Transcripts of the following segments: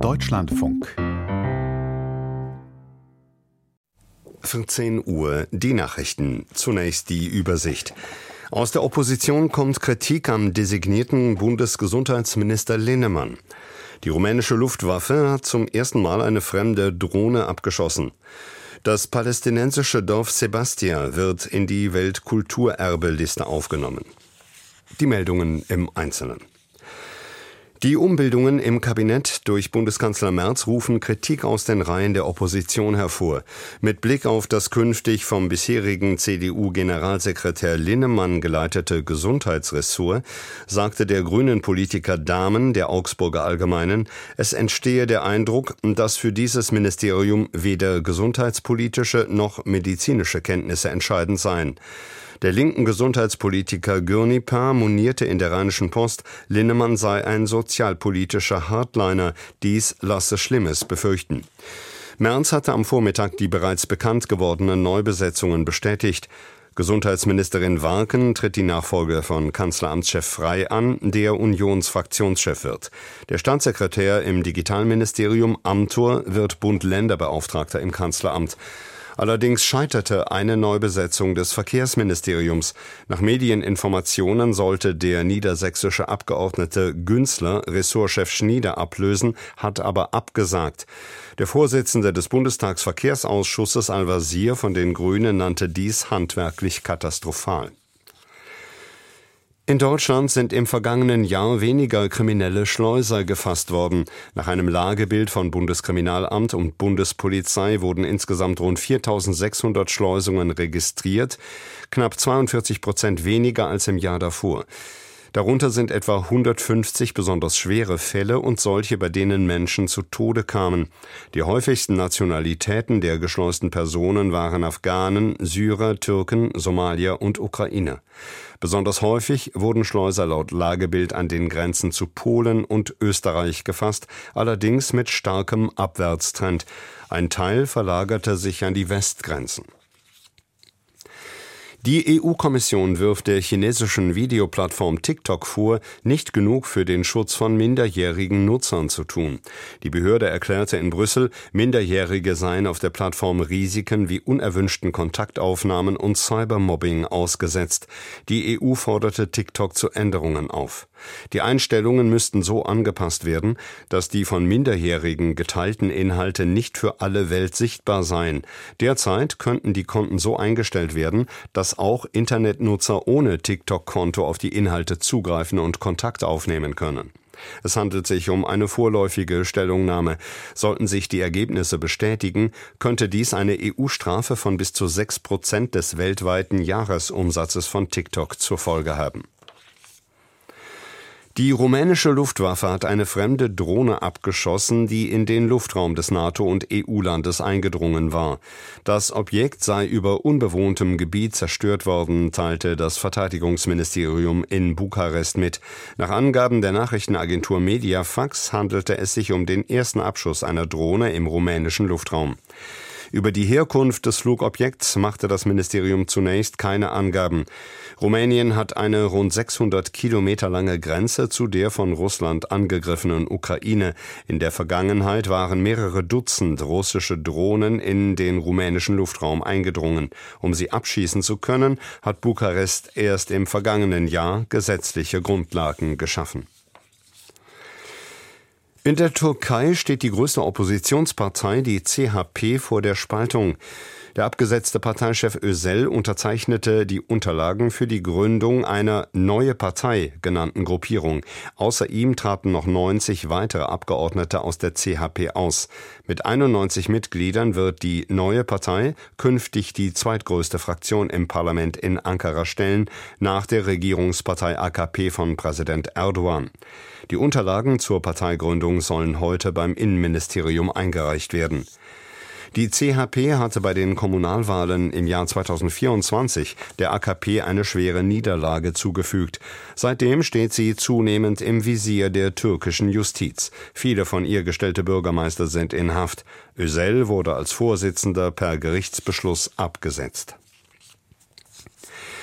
Deutschlandfunk. 14 Uhr, die Nachrichten. Zunächst die Übersicht. Aus der Opposition kommt Kritik am designierten Bundesgesundheitsminister Linnemann. Die rumänische Luftwaffe hat zum ersten Mal eine fremde Drohne abgeschossen. Das palästinensische Dorf Sebastia wird in die Weltkulturerbeliste aufgenommen. Die Meldungen im Einzelnen. Die Umbildungen im Kabinett durch Bundeskanzler Merz rufen Kritik aus den Reihen der Opposition hervor. Mit Blick auf das künftig vom bisherigen CDU-Generalsekretär Linnemann geleitete Gesundheitsressort sagte der grünen Politiker Dahmen der Augsburger Allgemeinen, es entstehe der Eindruck, dass für dieses Ministerium weder gesundheitspolitische noch medizinische Kenntnisse entscheidend seien. Der linken Gesundheitspolitiker Gürnipa monierte in der Rheinischen Post, Linnemann sei ein sozialpolitischer Hardliner, dies lasse Schlimmes befürchten. Merz hatte am Vormittag die bereits bekannt gewordenen Neubesetzungen bestätigt. Gesundheitsministerin Warken tritt die Nachfolge von Kanzleramtschef Frey an, der Unionsfraktionschef wird. Der Staatssekretär im Digitalministerium Amthor wird Bund-Länder-Beauftragter im Kanzleramt. Allerdings scheiterte eine Neubesetzung des Verkehrsministeriums. Nach Medieninformationen sollte der niedersächsische Abgeordnete Günzler Ressortchef Schnieder ablösen, hat aber abgesagt. Der Vorsitzende des Bundestagsverkehrsausschusses Al-Wazir von den Grünen nannte dies handwerklich katastrophal. In Deutschland sind im vergangenen Jahr weniger kriminelle Schleuser gefasst worden. Nach einem Lagebild von Bundeskriminalamt und Bundespolizei wurden insgesamt rund 4.600 Schleusungen registriert, knapp 42% weniger als im Jahr davor. Darunter sind etwa 150 besonders schwere Fälle und solche, bei denen Menschen zu Tode kamen. Die häufigsten Nationalitäten der geschleusten Personen waren Afghanen, Syrer, Türken, Somalier und Ukrainer. Besonders häufig wurden Schleuser laut Lagebild an den Grenzen zu Polen und Österreich gefasst, allerdings mit starkem Abwärtstrend. Ein Teil verlagerte sich an die Westgrenzen. Die EU-Kommission wirft der chinesischen Videoplattform TikTok vor, nicht genug für den Schutz von minderjährigen Nutzern zu tun. Die Behörde erklärte in Brüssel, Minderjährige seien auf der Plattform Risiken wie unerwünschten Kontaktaufnahmen und Cybermobbing ausgesetzt. Die EU forderte TikTok zu Änderungen auf. Die Einstellungen müssten so angepasst werden, dass die von Minderjährigen geteilten Inhalte nicht für alle Welt sichtbar seien. Derzeit könnten die Konten so eingestellt werden, dass auch Internetnutzer ohne TikTok-Konto auf die Inhalte zugreifen und Kontakt aufnehmen können. Es handelt sich um eine vorläufige Stellungnahme. Sollten sich die Ergebnisse bestätigen, könnte dies eine EU-Strafe von bis zu 6% des weltweiten Jahresumsatzes von TikTok zur Folge haben. Die rumänische Luftwaffe hat eine fremde Drohne abgeschossen, die in den Luftraum des NATO- und EU-Landes eingedrungen war. Das Objekt sei über unbewohntem Gebiet zerstört worden, teilte das Verteidigungsministerium in Bukarest mit. Nach Angaben der Nachrichtenagentur Mediafax handelte es sich um den ersten Abschuss einer Drohne im rumänischen Luftraum. Über die Herkunft des Flugobjekts machte das Ministerium zunächst keine Angaben. Rumänien hat eine rund 600 Kilometer lange Grenze zu der von Russland angegriffenen Ukraine. In der Vergangenheit waren mehrere Dutzend russische Drohnen in den rumänischen Luftraum eingedrungen. Um sie abschießen zu können, hat Bukarest erst im vergangenen Jahr gesetzliche Grundlagen geschaffen. In der Türkei steht die größte Oppositionspartei, die CHP, vor der Spaltung. Der abgesetzte Parteichef Özel unterzeichnete die Unterlagen für die Gründung einer Neue Partei genannten Gruppierung. Außer ihm traten noch 90 weitere Abgeordnete aus der CHP aus. Mit 91 Mitgliedern wird die Neue Partei künftig die zweitgrößte Fraktion im Parlament in Ankara stellen, nach der Regierungspartei AKP von Präsident Erdogan. Die Unterlagen zur Parteigründung sollen heute beim Innenministerium eingereicht werden. Die CHP hatte bei den Kommunalwahlen im Jahr 2024 der AKP eine schwere Niederlage zugefügt. Seitdem steht sie zunehmend im Visier der türkischen Justiz. Viele von ihr gestellte Bürgermeister sind in Haft. Özel wurde als Vorsitzender per Gerichtsbeschluss abgesetzt.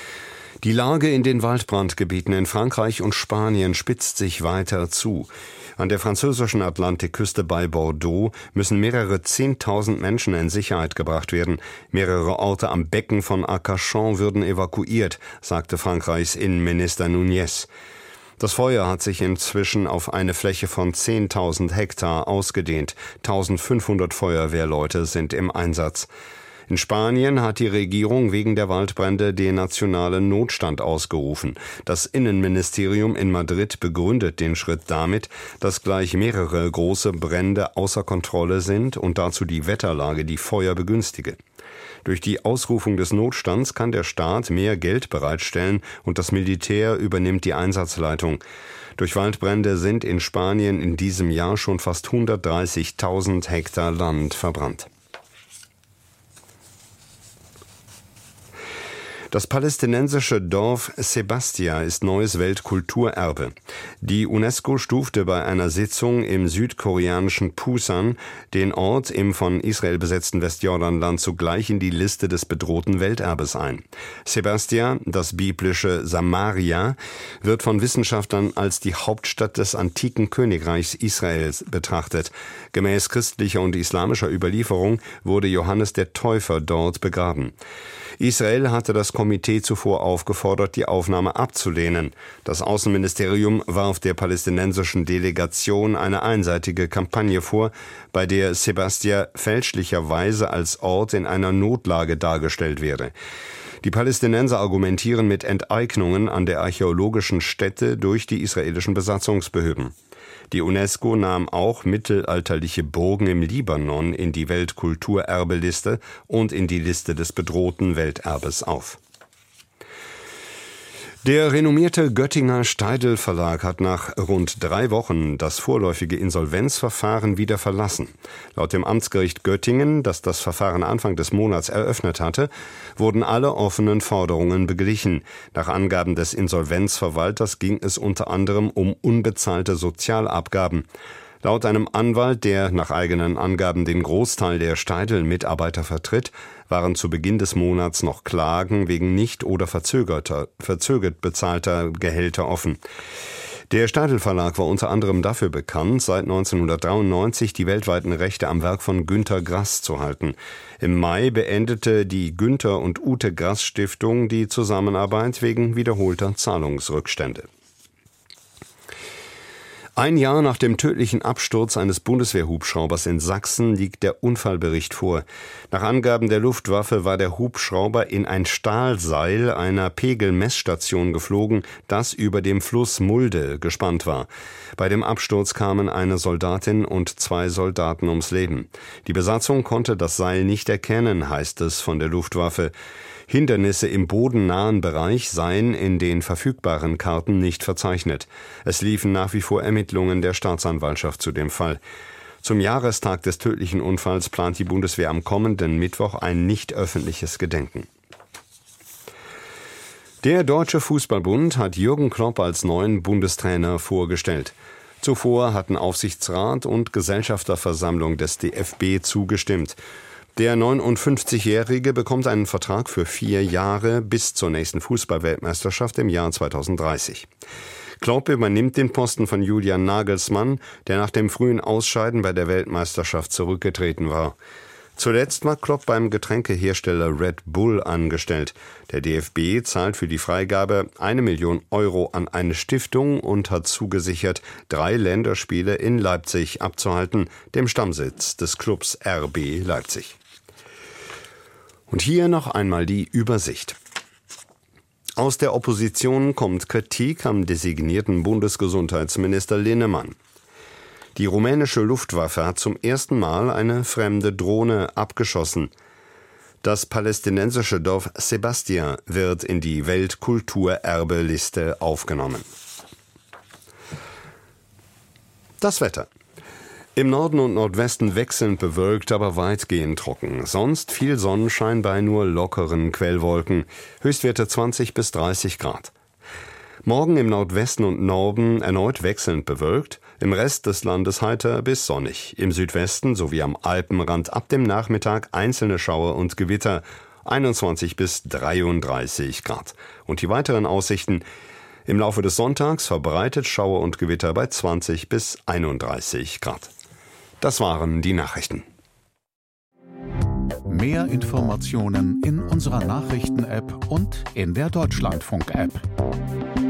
Die Lage in den Waldbrandgebieten in Frankreich und Spanien spitzt sich weiter zu. An der französischen Atlantikküste bei Bordeaux müssen mehrere 10.000 Menschen in Sicherheit gebracht werden. Mehrere Orte am Becken von Arcachon würden evakuiert, sagte Frankreichs Innenminister Núñez. Das Feuer hat sich inzwischen auf eine Fläche von 10.000 Hektar ausgedehnt. 1.500 Feuerwehrleute sind im Einsatz. In Spanien hat die Regierung wegen der Waldbrände den nationalen Notstand ausgerufen. Das Innenministerium in Madrid begründet den Schritt damit, dass gleich mehrere große Brände außer Kontrolle sind und dazu die Wetterlage die Feuer begünstige. Durch die Ausrufung des Notstands kann der Staat mehr Geld bereitstellen und das Militär übernimmt die Einsatzleitung. Durch Waldbrände sind in Spanien in diesem Jahr schon fast 130.000 Hektar Land verbrannt. Das palästinensische Dorf Sebastia ist neues Weltkulturerbe. Die UNESCO stufte bei einer Sitzung im südkoreanischen Pusan den Ort im von Israel besetzten Westjordanland zugleich in die Liste des bedrohten Welterbes ein. Sebastia, das biblische Samaria, wird von Wissenschaftlern als die Hauptstadt des antiken Königreichs Israels betrachtet. Gemäß christlicher und islamischer Überlieferung wurde Johannes der Täufer dort begraben. Israel hatte das Komitee zuvor aufgefordert, die Aufnahme abzulehnen. Das Außenministerium warf der palästinensischen Delegation eine einseitige Kampagne vor, bei der Sebastia fälschlicherweise als Ort in einer Notlage dargestellt werde. Die Palästinenser argumentieren mit Enteignungen an der archäologischen Stätte durch die israelischen Besatzungsbehörden. Die UNESCO nahm auch mittelalterliche Burgen im Libanon in die Weltkulturerbeliste und in die Liste des bedrohten Welterbes auf. Der renommierte Göttinger Steidl Verlag hat nach rund 3 Wochen das vorläufige Insolvenzverfahren wieder verlassen. Laut dem Amtsgericht Göttingen, das das Verfahren Anfang des Monats eröffnet hatte, wurden alle offenen Forderungen beglichen. Nach Angaben des Insolvenzverwalters ging es unter anderem um unbezahlte Sozialabgaben. Laut einem Anwalt, der nach eigenen Angaben den Großteil der Steidl-Mitarbeiter vertritt, waren zu Beginn des Monats noch Klagen wegen nicht oder verzögert bezahlter Gehälter offen. Der Steidl Verlag war unter anderem dafür bekannt, seit 1993 die weltweiten Rechte am Werk von Günter Grass zu halten. Im Mai beendete die Günter und Ute Grass Stiftung die Zusammenarbeit wegen wiederholter Zahlungsrückstände. Ein Jahr nach dem tödlichen Absturz eines Bundeswehrhubschraubers in Sachsen liegt der Unfallbericht vor. Nach Angaben der Luftwaffe war der Hubschrauber in ein Stahlseil einer Pegelmessstation geflogen, das über dem Fluss Mulde gespannt war. Bei dem Absturz kamen eine Soldatin und 2 Soldaten ums Leben. Die Besatzung konnte das Seil nicht erkennen, heißt es von der Luftwaffe. Hindernisse im bodennahen Bereich seien in den verfügbaren Karten nicht verzeichnet. Es liefen nach wie vor Ermittlungen der Staatsanwaltschaft zu dem Fall. Zum Jahrestag des tödlichen Unfalls plant die Bundeswehr am kommenden Mittwoch ein nicht öffentliches Gedenken. Der Deutsche Fußballbund hat Jürgen Klopp als neuen Bundestrainer vorgestellt. Zuvor hatten Aufsichtsrat und Gesellschafterversammlung des DFB zugestimmt. Der 59-Jährige bekommt einen Vertrag für 4 Jahre bis zur nächsten Fußball-Weltmeisterschaft im Jahr 2030. Klopp übernimmt den Posten von Julian Nagelsmann, der nach dem frühen Ausscheiden bei der Weltmeisterschaft zurückgetreten war. Zuletzt war Klopp beim Getränkehersteller Red Bull angestellt. Der DFB zahlt für die Freigabe 1 Million Euro an eine Stiftung und hat zugesichert, 3 Länderspiele in Leipzig abzuhalten, dem Stammsitz des Clubs RB Leipzig. Und hier noch einmal die Übersicht. Aus der Opposition kommt Kritik am designierten Bundesgesundheitsminister Linnemann. Die rumänische Luftwaffe hat zum ersten Mal eine fremde Drohne abgeschossen. Das palästinensische Dorf Sebastia wird in die Weltkulturerbeliste aufgenommen. Das Wetter. Im Norden und Nordwesten wechselnd bewölkt, aber weitgehend trocken. Sonst viel Sonnenschein bei nur lockeren Quellwolken. Höchstwerte 20 bis 30 Grad. Morgen im Nordwesten und Norden erneut wechselnd bewölkt. Im Rest des Landes heiter bis sonnig. Im Südwesten sowie am Alpenrand ab dem Nachmittag einzelne Schauer und Gewitter. 21 bis 33 Grad. Und die weiteren Aussichten: Im Laufe des Sonntags verbreitet Schauer und Gewitter bei 20 bis 31 Grad. Das waren die Nachrichten. Mehr Informationen in unserer Nachrichten-App und in der Deutschlandfunk-App.